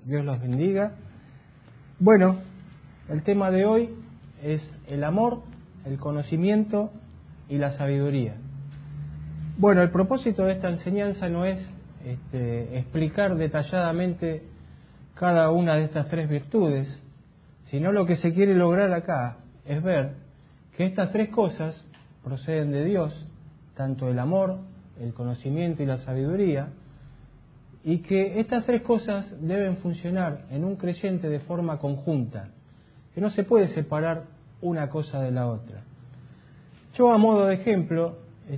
Dios los bendiga. Bueno, el tema de hoy es el amor, el conocimiento y la sabiduría. Bueno, el propósito de esta enseñanza no es explicar detalladamente cada una de estas tres virtudes, sino lo que se quiere lograr acá es ver que estas tres cosas proceden de Dios, tanto el amor, el conocimiento y la sabiduría, y que estas tres cosas deben funcionar en un creyente de forma conjunta, que no se puede separar una cosa de la otra. Yo, a modo de ejemplo,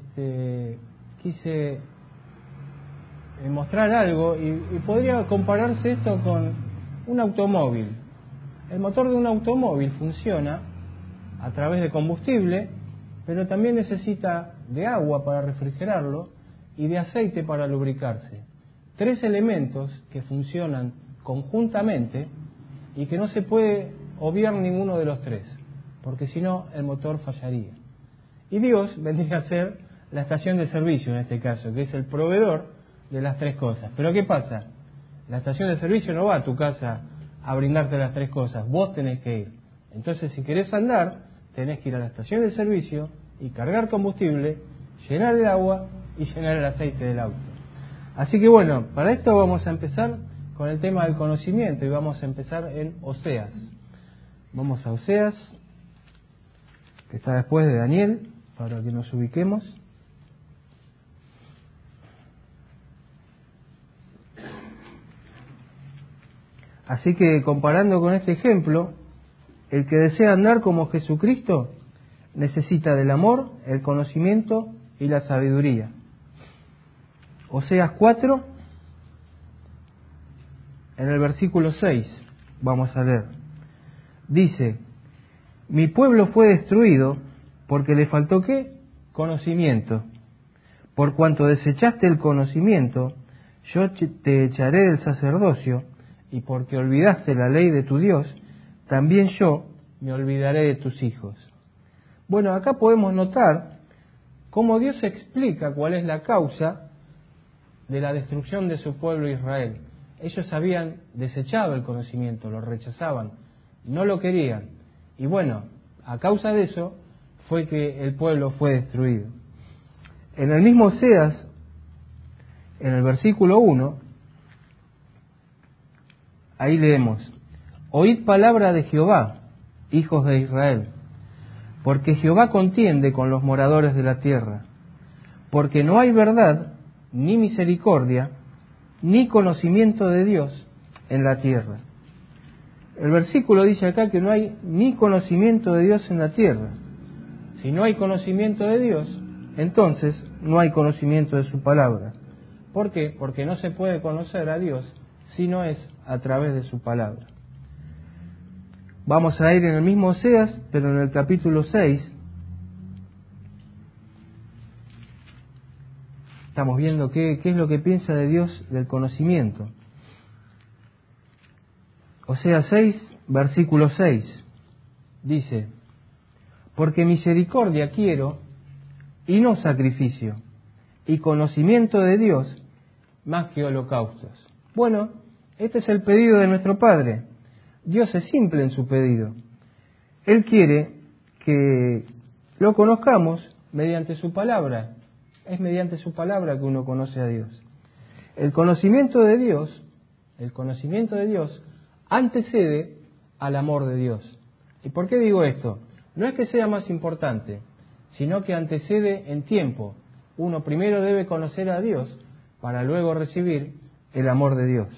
quise mostrar algo y podría compararse esto con un automóvil. El motor de un automóvil funciona a través de combustible, pero también necesita de agua para refrigerarlo y de aceite para lubricarse. Tres elementos que funcionan conjuntamente y que no se puede obviar ninguno de los tres, porque si no el motor fallaría. Y Dios vendría a ser la estación de servicio en este caso, que es el proveedor de las tres cosas. Pero ¿qué pasa? La estación de servicio no va a tu casa a brindarte las tres cosas, vos tenés que ir. Entonces, si querés andar, tenés que ir a la estación de servicio y cargar combustible, llenar el agua y llenar el aceite del auto. Así que bueno, para esto vamos a empezar con el tema del conocimiento y vamos a empezar en Oseas. Vamos a Oseas, que está después de Daniel, para que nos ubiquemos. Así que comparando con este ejemplo, el que desea andar como Jesucristo necesita del amor, el conocimiento y la sabiduría. Oseas 4, en el versículo 6, vamos a leer. Dice: mi pueblo fue destruido porque le faltó ¿qué? Conocimiento. Por cuanto desechaste el conocimiento, yo te echaré del sacerdocio, y porque olvidaste la ley de tu Dios, también yo me olvidaré de tus hijos. Bueno, acá podemos notar cómo Dios explica cuál es la causa de la destrucción de su pueblo Israel. Ellos habían desechado el conocimiento, lo rechazaban, no lo querían. Y bueno, a causa de eso fue que el pueblo fue destruido. En el mismo Oseas, en el versículo 1, ahí leemos: oíd palabra de Jehová, hijos de Israel, porque Jehová contiende con los moradores de la tierra, porque no hay verdad, ni misericordia, ni conocimiento de Dios en la tierra. El versículo dice acá que no hay ni conocimiento de Dios en la tierra. Si no hay conocimiento de Dios, entonces no hay conocimiento de su palabra. ¿Por qué? Porque no se puede conocer a Dios si no es a través de su palabra. Vamos a ir en el mismo Oseas, pero en el capítulo 6, estamos viendo qué es lo que piensa de Dios del conocimiento. Oseas 6, versículo 6, dice: porque misericordia quiero y no sacrificio, y conocimiento de Dios más que holocaustos. Bueno, este es el pedido de nuestro Padre. Dios es simple en su pedido. Él quiere que lo conozcamos mediante su palabra. Es mediante su palabra que uno conoce a Dios. El conocimiento de Dios antecede al amor de Dios. ¿Y por qué digo esto? No es que sea más importante, sino que antecede en tiempo. Uno primero debe conocer a Dios para luego recibir el amor de Dios.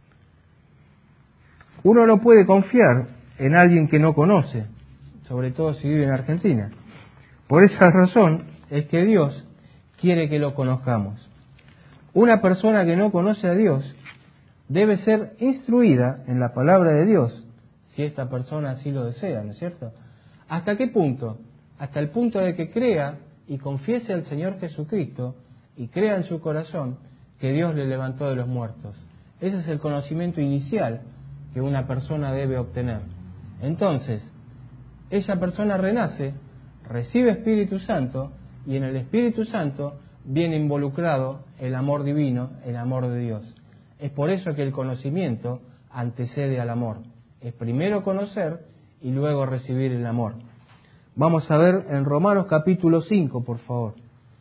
Uno no puede confiar en alguien que no conoce, sobre todo si vive en Argentina. Por esa razón es que Dios quiere que lo conozcamos. Una persona que no conoce a Dios debe ser instruida en la palabra de Dios, si esta persona así lo desea, ¿no es cierto? ¿Hasta qué punto? Hasta el punto de que crea y confiese al Señor Jesucristo y crea en su corazón que Dios le levantó de los muertos. Ese es el conocimiento inicial que una persona debe obtener. Entonces, esa persona renace, recibe Espíritu Santo, y en el Espíritu Santo viene involucrado el amor divino, el amor de Dios. Es por eso que el conocimiento antecede al amor. Es primero conocer y luego recibir el amor. Vamos a ver en Romanos capítulo 5, por favor.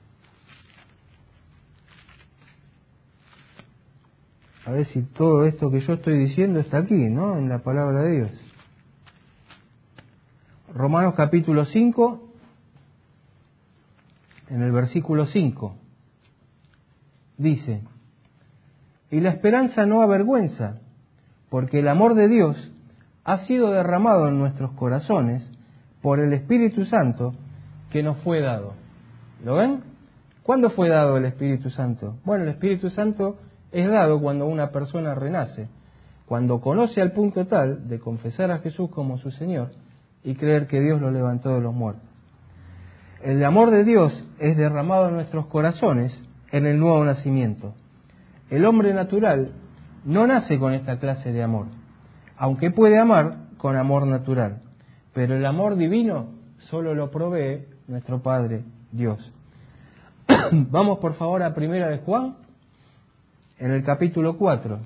A ver si todo esto que yo estoy diciendo está aquí, ¿no? En la palabra de Dios. Romanos capítulo 5, en el versículo 5, dice: y la esperanza no avergüenza, porque el amor de Dios ha sido derramado en nuestros corazones por el Espíritu Santo que nos fue dado. ¿Lo ven? ¿Cuándo fue dado el Espíritu Santo? Bueno, el Espíritu Santo es dado cuando una persona renace, cuando conoce al punto tal de confesar a Jesús como su Señor y creer que Dios lo levantó de los muertos. El amor de Dios es derramado en nuestros corazones en el nuevo nacimiento. El hombre natural no nace con esta clase de amor, aunque puede amar con amor natural, pero el amor divino solo lo provee nuestro Padre Dios. Vamos por favor a Primera de Juan, en el capítulo 4.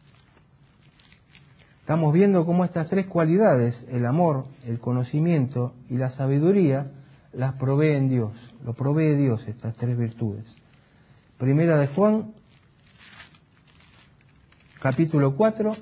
Estamos viendo cómo estas tres cualidades, el amor, el conocimiento y la sabiduría, las provee en Dios. Lo provee Dios, estas tres virtudes. Primera de Juan, capítulo 4,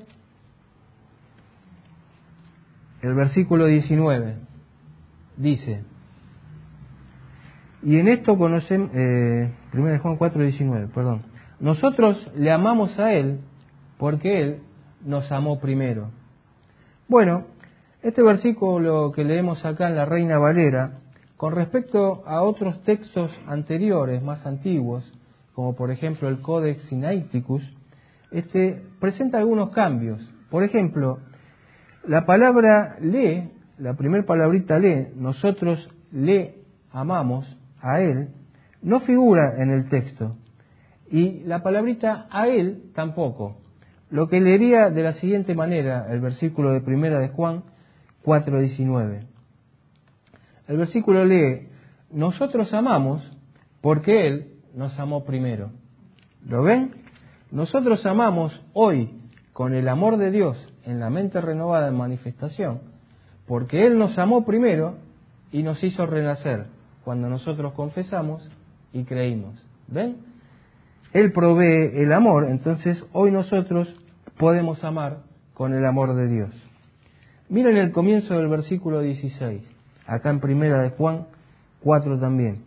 el versículo 19, dice: y en esto conocemos, Primera de Juan 4, 19, perdón. Nosotros le amamos a Él porque Él nos amó primero. Bueno, este versículo que leemos acá en la Reina Valera, con respecto a otros textos anteriores, más antiguos, como por ejemplo el Codex Sinaiticus, presenta algunos cambios. Por ejemplo, la palabra le, la primera palabrita le, nosotros le amamos a Él, no figura en el texto. Y la palabrita a Él tampoco. Lo que leería de la siguiente manera el versículo de Primera de Juan 4:19. El versículo lee: nosotros amamos porque Él nos amó primero. ¿Lo ven? Nosotros amamos hoy con el amor de Dios en la mente renovada en manifestación, porque Él nos amó primero y nos hizo renacer cuando nosotros confesamos y creímos. ¿Ven? Él provee el amor, entonces hoy nosotros podemos amar con el amor de Dios. Miren el comienzo del versículo 16, acá en Primera de Juan 4 también.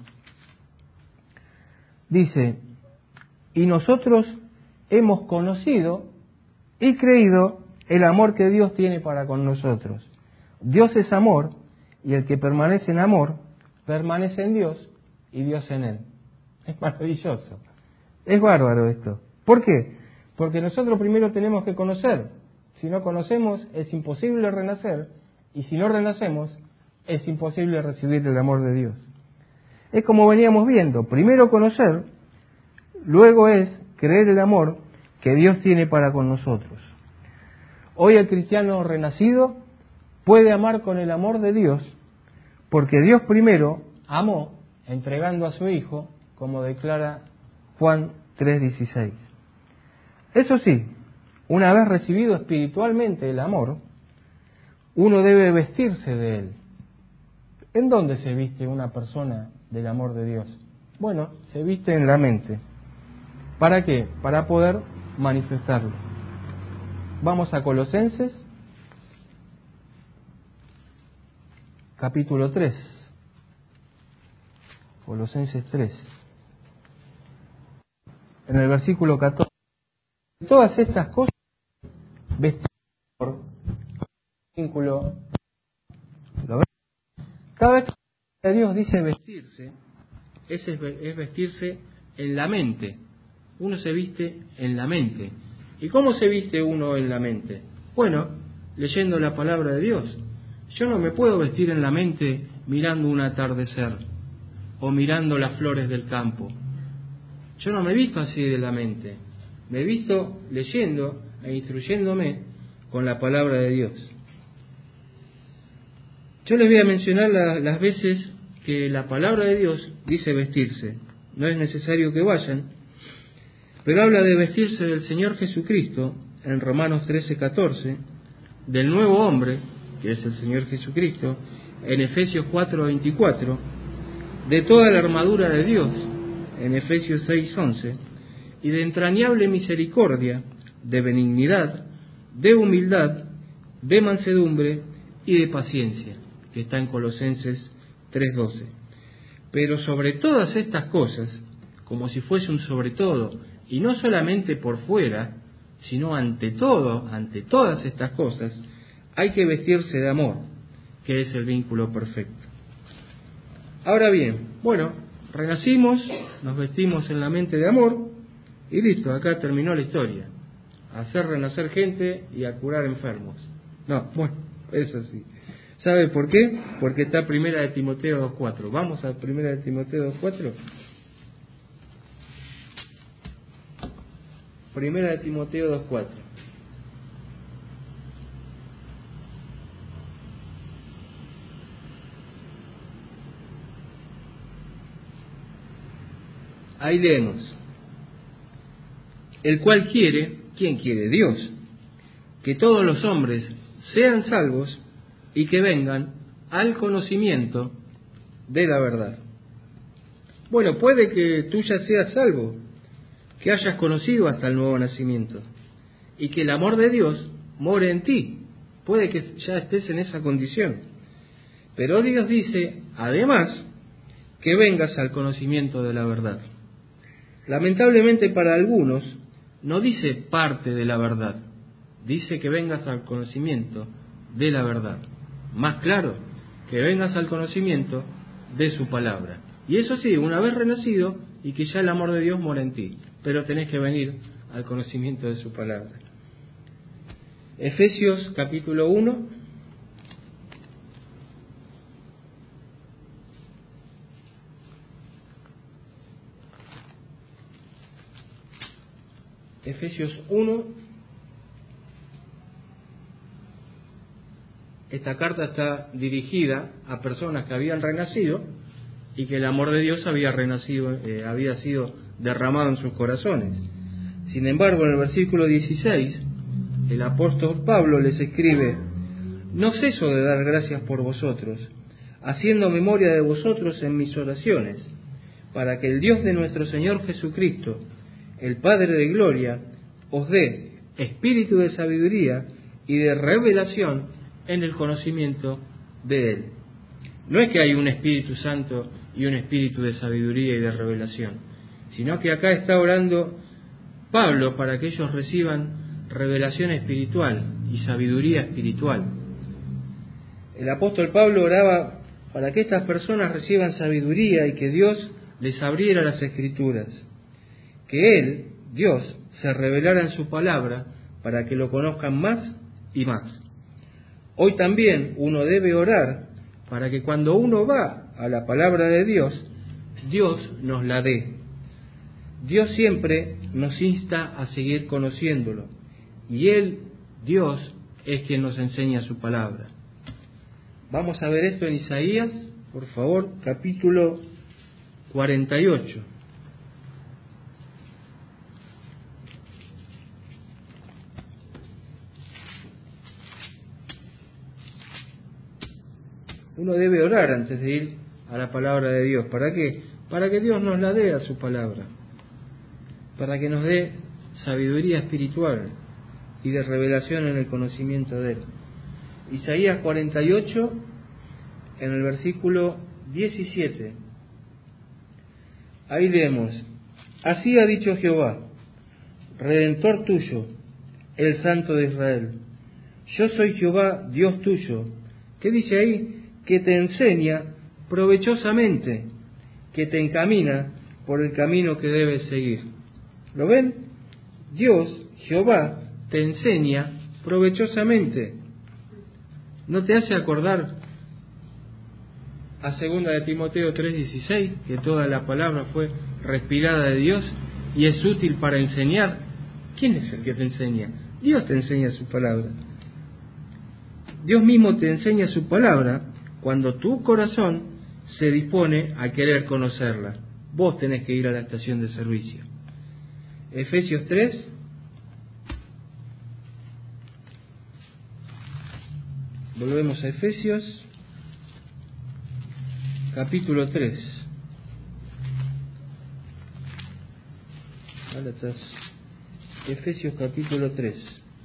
Dice: y nosotros hemos conocido y creído el amor que Dios tiene para con nosotros. Dios es amor, y el que permanece en amor, permanece en Dios y Dios en él. Es maravilloso. Es bárbaro esto. ¿Por qué? Porque nosotros primero tenemos que conocer. Si no conocemos, es imposible renacer, y si no renacemos, es imposible recibir el amor de Dios. Es como veníamos viendo, primero conocer, luego es creer el amor que Dios tiene para con nosotros. Hoy el cristiano renacido puede amar con el amor de Dios, porque Dios primero amó entregando a su Hijo, como declara Juan 3:16. Eso sí, una vez recibido espiritualmente el amor, uno debe vestirse de él. ¿En dónde se viste una persona del amor de Dios? Bueno, se viste en la mente. ¿Para qué? Para poder manifestarlo. Vamos a Colosenses, capítulo 3. Colosenses 3. En el versículo 14. Todas estas cosas, vestir por vínculo. ¿Lo ven? Cada vez que Dios dice vestirse, es vestirse en la mente. Uno se viste en la mente. ¿Y cómo se viste uno en la mente? Bueno, leyendo la palabra de Dios. Yo no me puedo vestir en la mente mirando un atardecer o mirando las flores del campo. Yo no me visto así de la mente. Me visto leyendo e instruyéndome con la palabra de Dios. Yo les voy a mencionar las veces que la palabra de Dios dice vestirse. No es necesario que vayan, pero habla de vestirse del Señor Jesucristo en Romanos 13:14, del nuevo hombre, que es el Señor Jesucristo, en Efesios 4:24, de toda la armadura de Dios, en Efesios 6:11, y de entrañable misericordia, de benignidad, de humildad, de mansedumbre y de paciencia, que está en Colosenses 3:12. Pero sobre todas estas cosas, como si fuese un sobre todo, y no solamente por fuera, sino ante todo, ante todas estas cosas, hay que vestirse de amor, que es el vínculo perfecto. Ahora bien, bueno, renacimos, nos vestimos en la mente de amor, y listo, acá terminó la historia. A hacer renacer gente y a curar enfermos. No, bueno, es así. ¿Sabe por qué? Porque está Primera de Timoteo 2:4. Vamos a Primera de Timoteo 2:4. Primera de Timoteo 2:4. Ahí leemos: el cual quiere, ¿quién quiere? Dios, que todos los hombres sean salvos y que vengan al conocimiento de la verdad. Bueno, puede que tú ya seas salvo, que hayas conocido hasta el nuevo nacimiento y que el amor de Dios more en ti. Puede que ya estés en esa condición. Pero Dios dice, además, que vengas al conocimiento de la verdad. Lamentablemente para algunos, no dice parte de la verdad, dice que vengas al conocimiento de la verdad. Más claro, que vengas al conocimiento de su palabra. Y eso sí, una vez renacido y que ya el amor de Dios mora en ti, pero tenés que venir al conocimiento de su palabra. Efesios capítulo 1. Efesios 1. Esta carta está dirigida a personas que habían renacido y que el amor de Dios había sido derramado en sus corazones. Sin embargo, en el versículo 16, el apóstol Pablo les escribe: no ceso de dar gracias por vosotros, haciendo memoria de vosotros en mis oraciones, para que el Dios de nuestro Señor Jesucristo, el Padre de gloria, os dé espíritu de sabiduría y de revelación en el conocimiento de Él. No es que hay un Espíritu Santo y un espíritu de sabiduría y de revelación, sino que acá está orando Pablo para que ellos reciban revelación espiritual y sabiduría espiritual. El apóstol Pablo oraba para que estas personas reciban sabiduría y que Dios les abriera las Escrituras, que Él, Dios, se revelara en su palabra para que lo conozcan más y más. Hoy también uno debe orar para que cuando uno va a la palabra de Dios, Dios nos la dé. Dios siempre nos insta a seguir conociéndolo, y Él, Dios, es quien nos enseña su palabra. Vamos a ver esto en Isaías, por favor, capítulo 48. Uno debe orar antes de ir a la palabra de Dios. ¿Para qué? Para que Dios nos la dé a su palabra, para que nos dé sabiduría espiritual y de revelación en el conocimiento de Él. Isaías 48, en el versículo 17. Ahí leemos: así ha dicho Jehová, Redentor tuyo, el Santo de Israel. Yo soy Jehová, Dios tuyo. ¿Qué dice ahí? Que te enseña provechosamente, que te encamina por el camino que debes seguir. ¿Lo ven? Dios, Jehová, te enseña provechosamente. ¿No te hace acordar a 2 de Timoteo 3:16, que toda la palabra fue respirada de Dios y es útil para enseñar? ¿Quién es el que te enseña? Dios te enseña su palabra. Dios mismo te enseña su palabra cuando tu corazón se dispone a querer conocerla. Vos tenés que ir a la estación de servicio. Efesios 3. Volvemos a Efesios, capítulo 3. Gálatas, Efesios capítulo 3.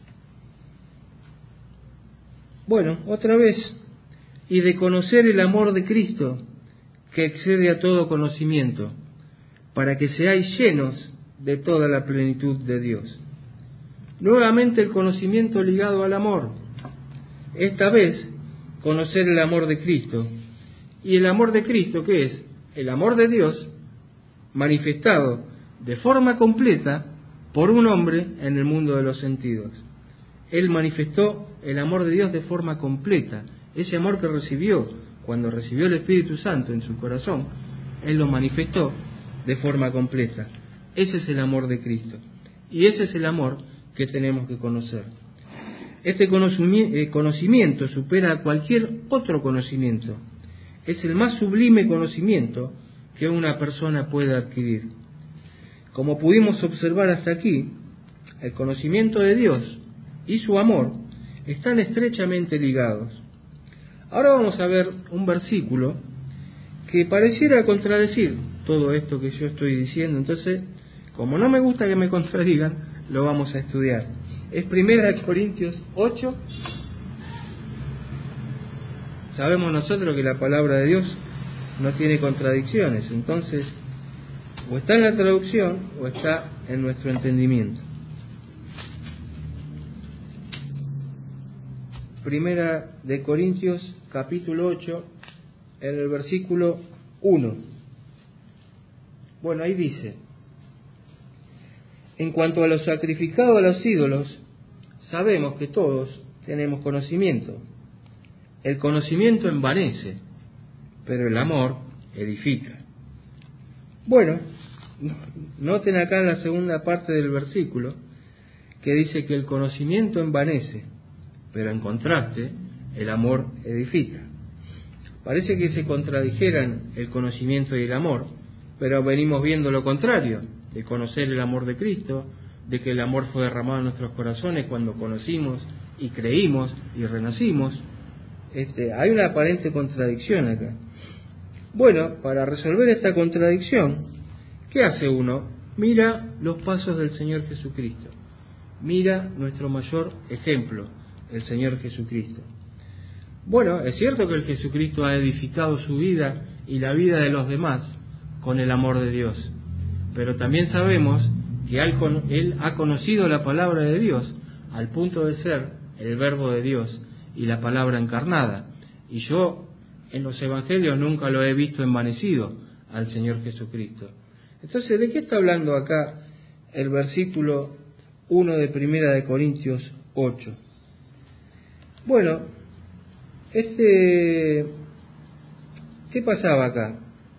Bueno, otra vez, y de conocer el amor de Cristo, que excede a todo conocimiento, para que seáis llenos de toda la plenitud de Dios. Nuevamente el conocimiento ligado al amor. Esta vez, conocer el amor de Cristo. ¿Y el amor de Cristo qué es? El amor de Dios manifestado de forma completa por un hombre en el mundo de los sentidos. Él manifestó el amor de Dios de forma completa. Ese amor que recibió cuando recibió el Espíritu Santo en su corazón, Él lo manifestó de forma completa. Ese es el amor de Cristo. Y ese es el amor que tenemos que conocer. Este conocimiento supera a cualquier otro conocimiento. Es el más sublime conocimiento que una persona puede adquirir. Como pudimos observar hasta aquí, el conocimiento de Dios y su amor están estrechamente ligados. Ahora vamos a ver un versículo que pareciera contradecir todo esto que yo estoy diciendo. Entonces, como no me gusta que me contradigan, lo vamos a estudiar. Es 1 Corintios 8. Sabemos nosotros que la palabra de Dios no tiene contradicciones, entonces o está en la traducción o está en nuestro entendimiento. 1 Corintios capítulo 8, en el versículo 1. Bueno, ahí dice: en cuanto a lo sacrificado a los ídolos, sabemos que todos tenemos conocimiento. El conocimiento envanece, pero el amor edifica. Bueno, noten acá en la segunda parte del versículo que dice que el conocimiento envanece, pero en contraste, el amor edifica. Parece que se contradijeran el conocimiento y el amor, pero venimos viendo lo contrario, de conocer el amor de Cristo, de que el amor fue derramado en nuestros corazones cuando conocimos y creímos y renacimos. Hay una aparente contradicción acá. Bueno, para resolver esta contradicción, ¿qué hace uno? Mira los pasos del Señor Jesucristo. Mira nuestro mayor ejemplo, el Señor Jesucristo. Bueno, es cierto que el Jesucristo ha edificado su vida y la vida de los demás con el amor de Dios, pero también sabemos que Él ha conocido la palabra de Dios al punto de ser el Verbo de Dios y la palabra encarnada. Y yo en los Evangelios nunca lo he visto envanecido al Señor Jesucristo. Entonces, ¿de qué está hablando acá el versículo 1 de 1 Corintios 8? Bueno, ¿qué pasaba acá?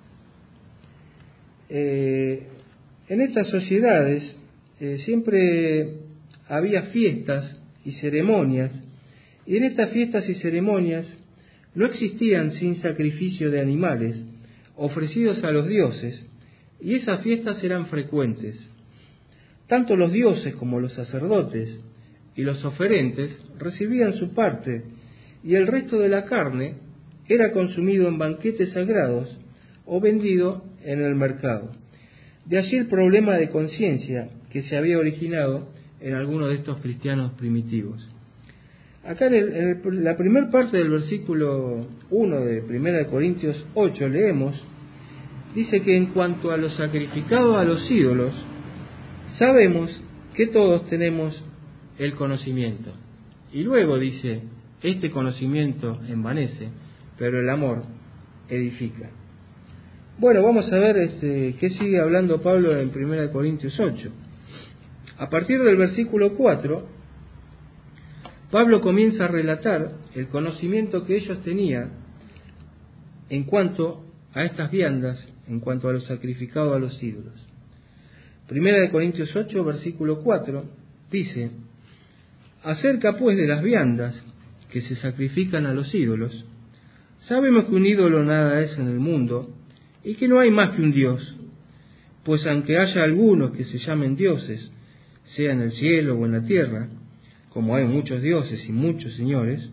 En estas sociedades siempre había fiestas y ceremonias, y en estas fiestas y ceremonias no existían sin sacrificio de animales ofrecidos a los dioses, y esas fiestas eran frecuentes. Tanto los dioses como los sacerdotes y los oferentes recibían su parte, y el resto de la carne era consumido en banquetes sagrados o vendido en el mercado. De allí el problema de conciencia que se había originado en algunos de estos cristianos primitivos. Acá en la primera parte del versículo 1 de 1 Corintios 8 leemos, dice que en cuanto a lo sacrificado a los ídolos, sabemos que todos tenemos el conocimiento. Y luego dice, este conocimiento envanece, pero el amor edifica. Bueno, vamos a ver qué sigue hablando Pablo en 1 Corintios 8. A partir del versículo 4, Pablo comienza a relatar el conocimiento que ellos tenían en cuanto a estas viandas, en cuanto a lo sacrificado a los ídolos. 1 Corintios 8, versículo 4, dice: acerca pues de las viandas que se sacrifican a los ídolos, sabemos que un ídolo nada es en el mundo, y que no hay más que un Dios, pues aunque haya algunos que se llamen dioses, sea en el cielo o en la tierra, como hay muchos dioses y muchos señores,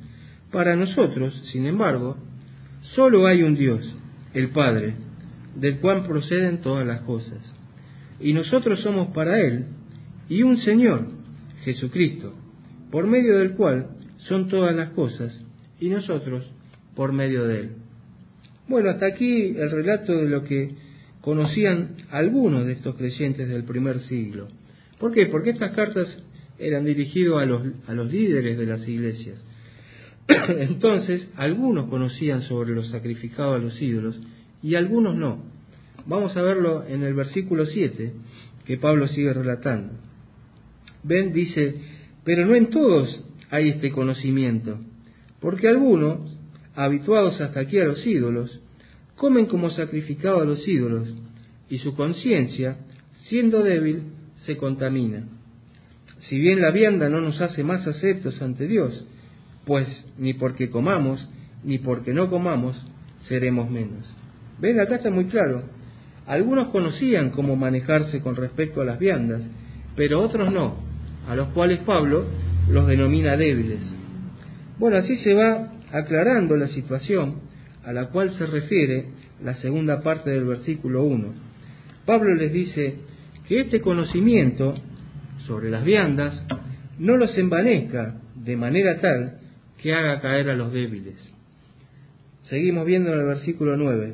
Para nosotros, sin embargo, solo hay un Dios, el Padre, del cual proceden todas las cosas, y nosotros somos para Él, y un Señor, Jesucristo, por medio del cual son todas las cosas, y nosotros por medio de Él. Bueno, hasta aquí el relato de lo que conocían algunos de estos creyentes del primer siglo. ¿Por qué? Porque estas cartas eran dirigidas a los líderes de las iglesias. Entonces, algunos conocían sobre los sacrificados a los ídolos y algunos no. Vamos a verlo en el versículo 7, que Pablo sigue relatando. Ven, dice, pero no en todos hay este conocimiento, porque algunos, habituados hasta aquí a los ídolos, comen como sacrificado a los ídolos, y su conciencia, siendo débil, se contamina. Si bien la vianda no nos hace más aceptos ante Dios, pues ni porque comamos, ni porque no comamos, seremos menos. Ven, acá está muy claro. Algunos conocían cómo manejarse con respecto a las viandas, pero otros no, a los cuales Pablo los denomina débiles. Bueno, así se va aclarando la situación a la cual se refiere la segunda parte del versículo 1. Pablo les dice que este conocimiento sobre las viandas no los envanezca de manera tal que haga caer a los débiles. Seguimos viendo en el versículo 9.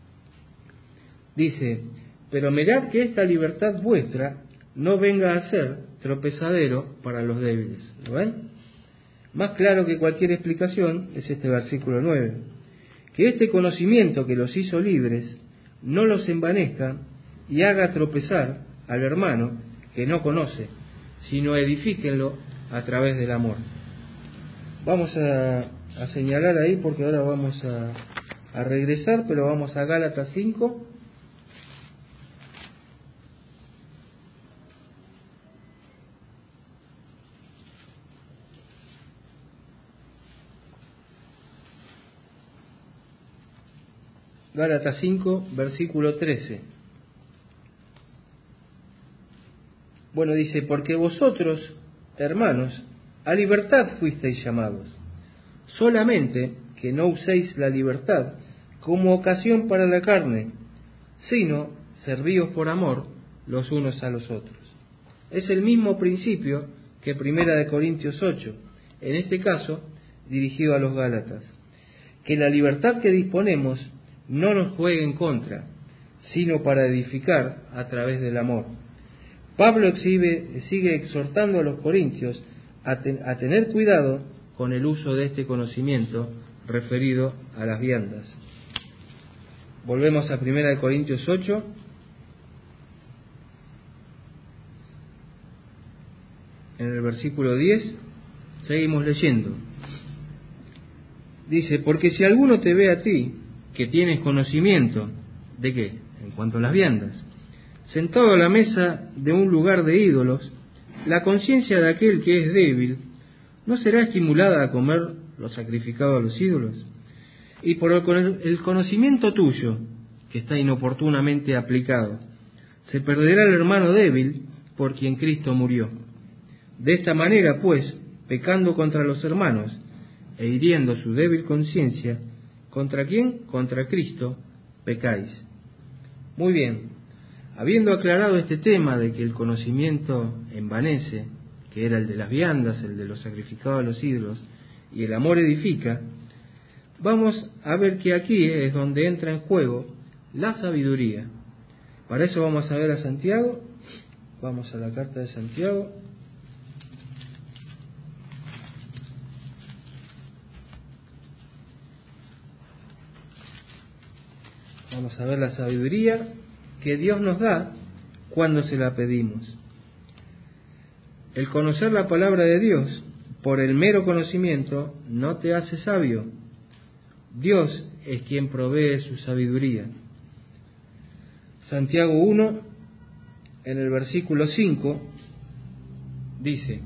Dice, pero mirad que esta libertad vuestra no venga a ser tropezadero para los débiles. ¿Lo ven? Más claro que cualquier explicación es este versículo 9. Que este conocimiento que los hizo libres no los envanezca y haga tropezar al hermano que no conoce, sino edifíquenlo a través del amor. Vamos a señalar ahí porque ahora vamos a regresar, pero vamos a Gálatas 5. Gálatas 5, versículo 13. Bueno, dice, porque vosotros, hermanos, a libertad fuisteis llamados, solamente que no uséis la libertad como ocasión para la carne, sino servíos por amor los unos a los otros. Es el mismo principio que 1 Corintios 8, en este caso dirigido a los Gálatas, que la libertad que disponemos no nos juegue en contra, sino para edificar a través del amor. Pablo sigue exhortando a los corintios a tener cuidado con el uso de este conocimiento referido a las viandas. Volvemos a 1 Corintios 8. En el versículo 10 seguimos leyendo. Dice, porque si alguno te ve a ti, que tienes conocimiento, ¿de qué? En cuanto a las viandas, sentado a la mesa de un lugar de ídolos, la conciencia de aquel que es débil, ¿no será estimulada a comer lo sacrificado a los ídolos? Y por el conocimiento tuyo, que está inoportunamente aplicado, se perderá el hermano débil por quien Cristo murió. De esta manera, pues, pecando contra los hermanos e hiriendo su débil conciencia, ¿contra quién? Contra Cristo pecáis. Muy bien, habiendo aclarado este tema de que el conocimiento envanece, que era el de las viandas, el de los sacrificados a los ídolos, y el amor edifica, vamos a ver que aquí es donde entra en juego la sabiduría. Para eso vamos a ver a Santiago, vamos a la carta de Santiago. Vamos a ver la sabiduría que Dios nos da cuando se la pedimos. El conocer la palabra de Dios por el mero conocimiento no te hace sabio. Dios es quien provee su sabiduría. Santiago 1, en el versículo 5, dice,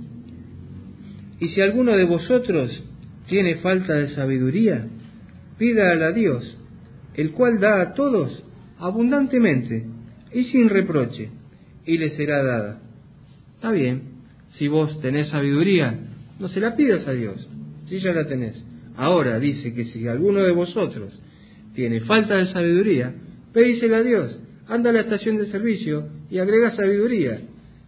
y si alguno de vosotros tiene falta de sabiduría, pídala a Dios, el cual da a todos abundantemente y sin reproche, y le será dada. Está bien, si vos tenés sabiduría, no se la pidas a Dios. Sí, ya la tenés. Ahora dice que si alguno de vosotros tiene falta de sabiduría, pedísela a Dios. Anda a la estación de servicio y agrega sabiduría.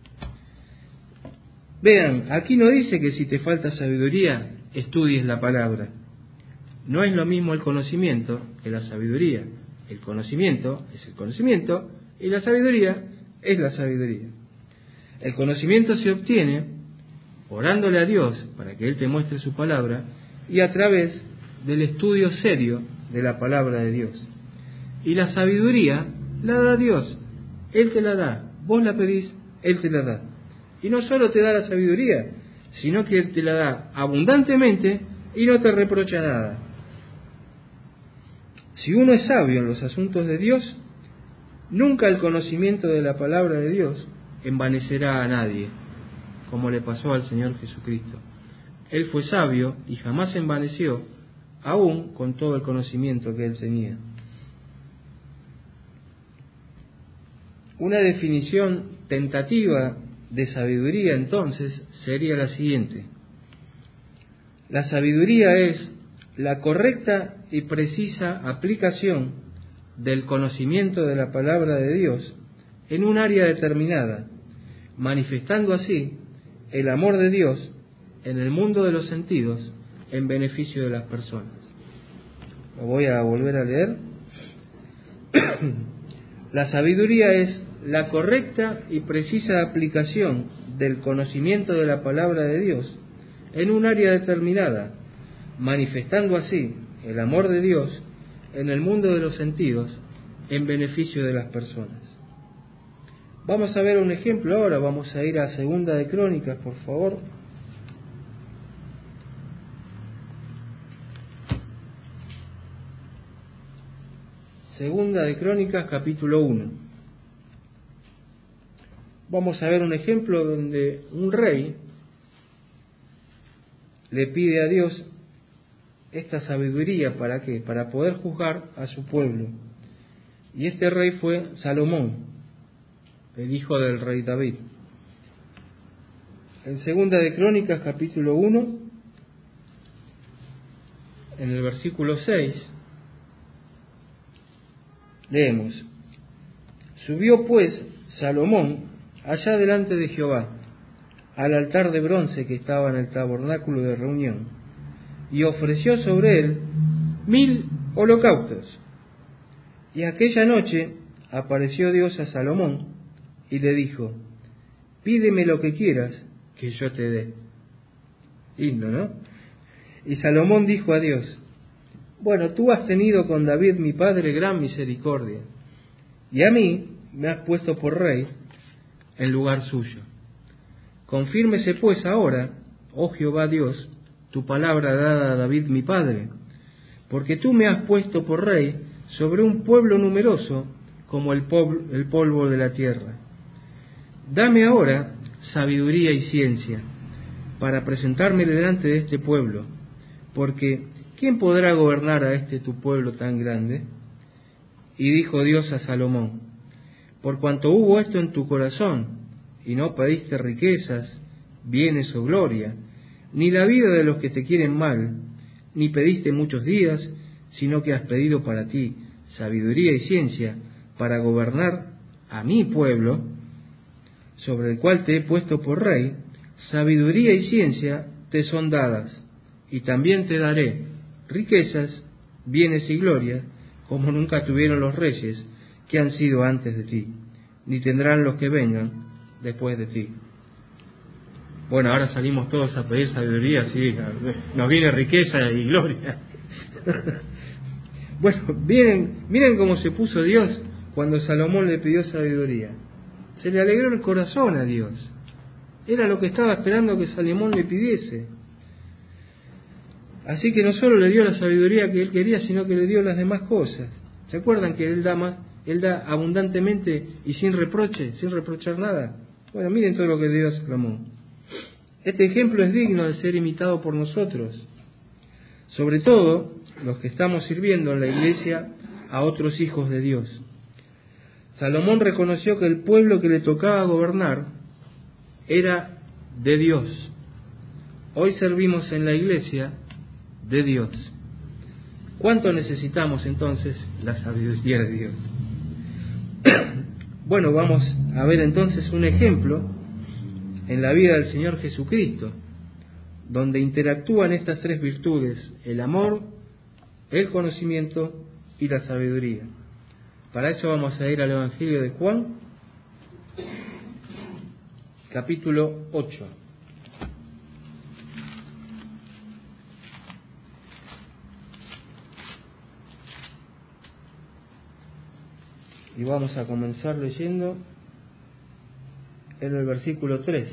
Vean, aquí no dice que si te falta sabiduría, estudies la palabra. No es lo mismo el conocimiento que la sabiduría. El conocimiento es el conocimiento y la sabiduría es la sabiduría. El conocimiento se obtiene orándole a Dios para que Él te muestre su palabra y a través del estudio serio de la palabra de Dios. Y la sabiduría la da Dios. Él te la da. Vos la pedís, Él te la da. Y no solo te da la sabiduría, sino que te la da abundantemente y no te reprocha nada. Si uno es sabio en los asuntos de Dios, nunca el conocimiento de la palabra de Dios envanecerá a nadie, como le pasó al Señor Jesucristo. Él fue sabio y jamás se envaneció, aún con todo el conocimiento que él tenía. Una definición tentativa de sabiduría entonces sería la siguiente: la sabiduría es la correcta y precisa aplicación del conocimiento de la palabra de Dios en un área determinada, manifestando así el amor de Dios en el mundo de los sentidos en beneficio de las personas. Lo voy a volver a leer. La sabiduría es la correcta y precisa aplicación del conocimiento de la palabra de Dios en un área determinada, manifestando así el amor de Dios en el mundo de los sentidos en beneficio de las personas. Vamos a ver un ejemplo ahora. Vamos a ir a Segunda de Crónicas, por favor. Segunda de Crónicas, capítulo 1. Vamos a ver un ejemplo donde un rey le pide a Dios esta sabiduría. ¿Para qué? Para poder juzgar a su pueblo. Y este rey fue Salomón, el hijo del rey David. En Segunda de Crónicas, capítulo 1, en el versículo 6, leemos: Subió pues Salomón allá delante de Jehová, al altar de bronce que estaba en el tabernáculo de reunión, y ofreció sobre él 1000 holocaustos. Y aquella noche apareció Dios a Salomón y le dijo: Pídeme lo que quieras, que yo te dé. Lindo, ¿no? Y Salomón dijo a Dios: Bueno, tú has tenido con David mi padre gran misericordia, y a mí me has puesto por rey en lugar suyo. Confírmese pues ahora, oh Jehová Dios, tu palabra dada a David mi padre, porque tú me has puesto por rey sobre un pueblo numeroso como el polvo de la tierra. Dame ahora sabiduría y ciencia para presentarme delante de este pueblo, porque ¿quién podrá gobernar a este tu pueblo tan grande? Y dijo Dios a Salomón: Por cuanto hubo esto en tu corazón, y no pediste riquezas, bienes o gloria, ni la vida de los que te quieren mal, ni pediste muchos días, sino que has pedido para ti sabiduría y ciencia para gobernar a mi pueblo, sobre el cual te he puesto por rey, sabiduría y ciencia te son dadas, y también te daré riquezas, bienes y gloria, como nunca tuvieron los reyes que han sido antes de ti, ni tendrán los que vengan después de ti. Bueno, ahora salimos todos a pedir sabiduría, sí, nos viene riqueza y gloria. Bueno, miren cómo se puso Dios cuando Salomón le pidió sabiduría. Se le alegró el corazón a Dios. Era lo que estaba esperando que Salomón le pidiese. Así que no solo le dio la sabiduría que él quería, sino que le dio las demás cosas. ¿Se acuerdan que él da abundantemente y sin reproche, sin reprochar nada? Bueno, miren todo lo que dio Salomón. Este ejemplo es digno de ser imitado por nosotros, sobre todo los que estamos sirviendo en la iglesia a otros hijos de Dios. Salomón reconoció que el pueblo que le tocaba gobernar era de Dios. Hoy servimos en la iglesia de Dios. ¿Cuánto necesitamos entonces la sabiduría de Dios? Bueno, vamos a ver entonces un ejemplo en la vida del Señor Jesucristo, donde interactúan estas tres virtudes: el amor, el conocimiento y la sabiduría. Para eso vamos a ir al Evangelio de Juan, capítulo 8. Y vamos a comenzar leyendo en el versículo 3.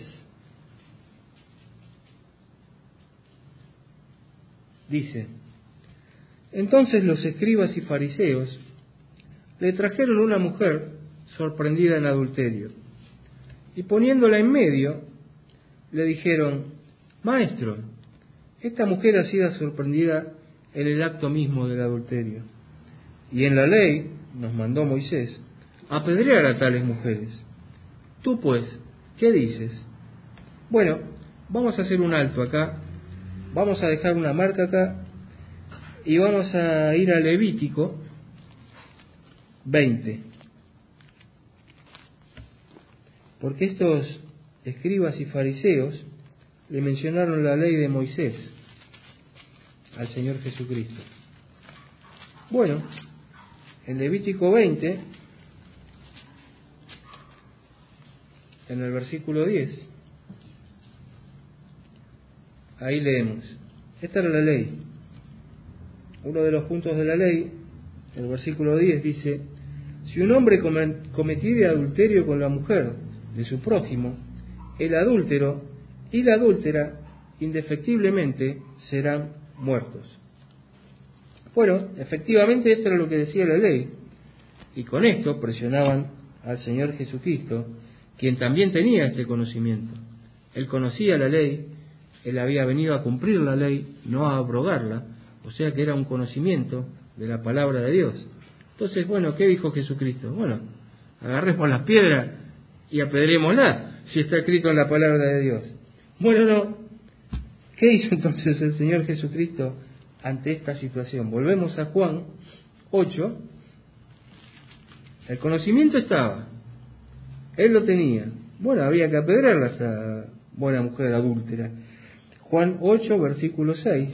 Dice: Entonces los escribas y fariseos le trajeron una mujer sorprendida en adulterio, y poniéndola en medio, le dijeron: Maestro, esta mujer ha sido sorprendida en el acto mismo del adulterio, y en la ley nos mandó Moisés apedrear a tales mujeres. Tú pues, ¿qué dices? Bueno, vamos a hacer un alto acá, vamos a dejar una marca acá, y vamos a ir a Levítico 20. Porque estos escribas y fariseos le mencionaron la ley de Moisés al Señor Jesucristo. Bueno, en Levítico 20, en el versículo 10, ahí leemos, esta era la ley. Uno de los puntos de la ley, el versículo 10 dice: si un hombre cometiere adulterio con la mujer de su prójimo, el adúltero y la adúltera indefectiblemente serán muertos. Bueno, efectivamente esto era lo que decía la ley, y con esto presionaban al Señor Jesucristo, quien también tenía este conocimiento. Él conocía la ley, él había venido a cumplir la ley, no a abrogarla, o sea que era un conocimiento de la palabra de Dios. Entonces, bueno, ¿qué dijo Jesucristo? Bueno, agarremos las piedras y apedrémoslas, si está escrito en la palabra de Dios. Bueno, no. ¿Qué hizo entonces el Señor Jesucristo ante esta situación? Volvemos a Juan 8. El conocimiento estaba, él lo tenía. Bueno, había que apedrearla a esa buena mujer adúltera. Juan 8, versículo 6.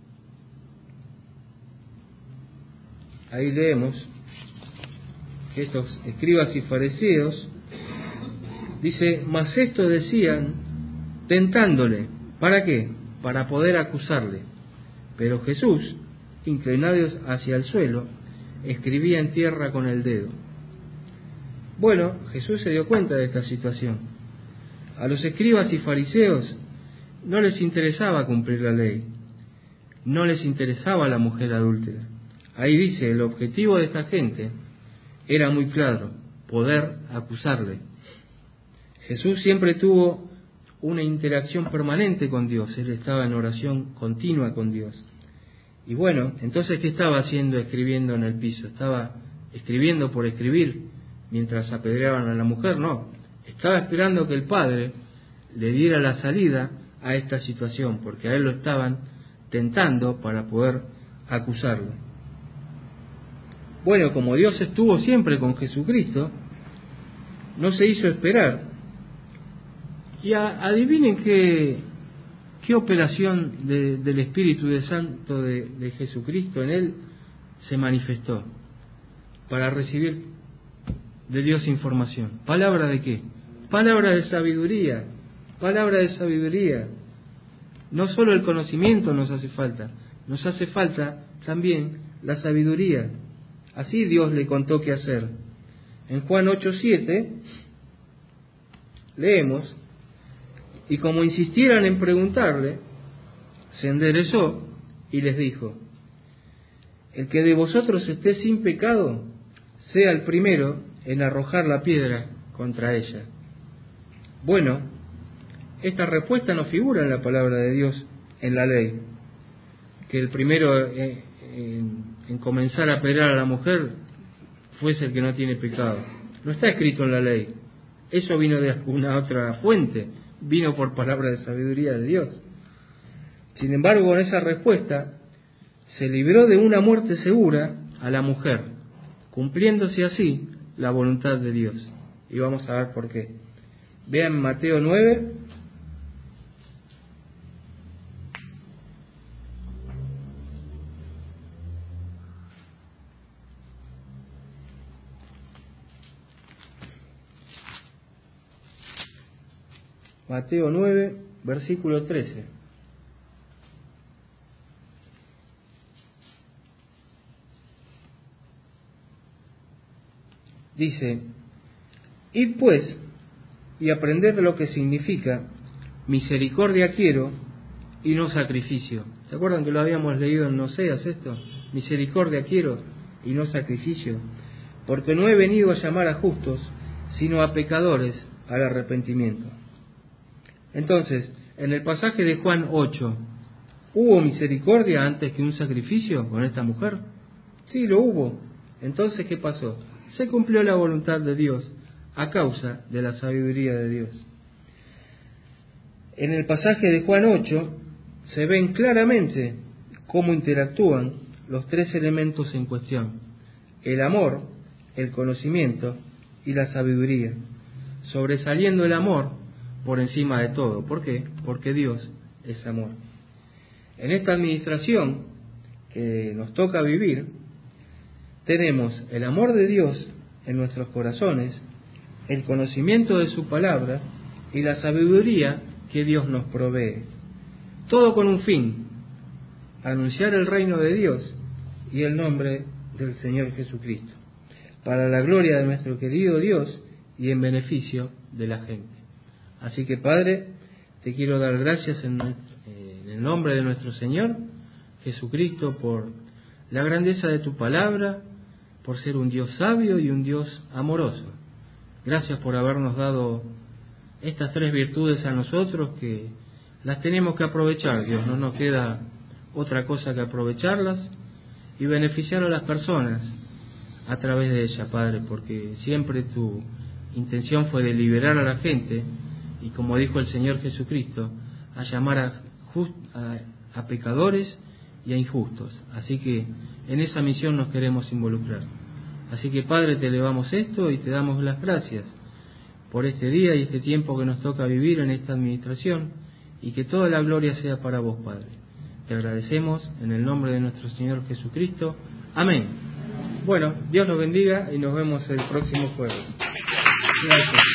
Ahí leemos que estos escribas y fariseos, dice: mas esto decían tentándole. ¿Para qué? Para poder acusarle. Pero Jesús, inclinado hacia el suelo, escribía en tierra con el dedo. Bueno, Jesús se dio cuenta de esta situación. A los escribas y fariseos no les interesaba cumplir la ley, no les interesaba la mujer adúltera. Ahí dice, el objetivo de esta gente era muy claro: poder acusarle. Jesús siempre tuvo una interacción permanente con Dios, él estaba en oración continua con Dios. Y bueno, entonces, ¿qué estaba haciendo escribiendo en el piso? ¿Estaba escribiendo por escribir mientras apedreaban a la mujer? No, estaba esperando que el Padre le diera la salida a esta situación, porque a él lo estaban tentando para poder acusarlo. Bueno, como Dios estuvo siempre con Jesucristo, no se hizo esperar. Y adivinen qué operación del Espíritu Santo de Jesucristo en él se manifestó para recibir de Dios información. ¿Palabra de qué? Palabra de sabiduría. Palabra de sabiduría. No solo el conocimiento nos hace falta también la sabiduría. Así Dios le contó qué hacer. En Juan 8:7 leemos: y como insistieran en preguntarle, se enderezó y les dijo: el que de vosotros esté sin pecado, sea el primero en arrojar la piedra contra ella. Bueno, esta respuesta no figura en la palabra de Dios, en la ley, que el primero en comenzar a apedrear a la mujer fuese el que no tiene pecado. No está escrito en la ley. Eso vino de alguna otra fuente, vino por palabra de sabiduría de Dios. Sin embargo, con esa respuesta se libró de una muerte segura a la mujer, cumpliéndose así la voluntad de Dios. Y vamos a ver por qué. Vean Mateo 9. Mateo 9, versículo 13. Dice: id pues y aprended lo que significa misericordia quiero y no sacrificio. ¿Se acuerdan que lo habíamos leído en Oseas esto? Misericordia quiero y no sacrificio, porque no he venido a llamar a justos, sino a pecadores al arrepentimiento. Entonces, en el pasaje de Juan 8, ¿hubo misericordia antes que un sacrificio con esta mujer? Sí, lo hubo. Entonces, ¿qué pasó? Se cumplió la voluntad de Dios a causa de la sabiduría de Dios. En el pasaje de Juan 8 se ven claramente cómo interactúan los tres elementos en cuestión: el amor, el conocimiento y la sabiduría, sobresaliendo el amor por encima de todo. ¿Por qué? Porque Dios es amor. En esta administración que nos toca vivir, tenemos el amor de Dios en nuestros corazones, el conocimiento de su palabra y la sabiduría que Dios nos provee. Todo con un fin: anunciar el reino de Dios y el nombre del Señor Jesucristo, para la gloria de nuestro querido Dios y en beneficio de la gente. Así que, Padre, te quiero dar gracias en el nombre de nuestro Señor Jesucristo por la grandeza de tu palabra, por ser un Dios sabio y un Dios amoroso. Gracias por habernos dado estas tres virtudes a nosotros, que las tenemos que aprovechar, Dios. No nos queda otra cosa que aprovecharlas y beneficiar a las personas a través de ellas, Padre, porque siempre tu intención fue de liberar a la gente y, como dijo el Señor Jesucristo, a llamar a pecadores y a injustos. Así que en esa misión nos queremos involucrar. Así que, Padre, te elevamos esto y te damos las gracias por este día y este tiempo que nos toca vivir en esta administración, y que toda la gloria sea para vos, Padre. Te agradecemos en el nombre de nuestro Señor Jesucristo. Amén. Bueno, Dios los bendiga y nos vemos el próximo jueves. Gracias.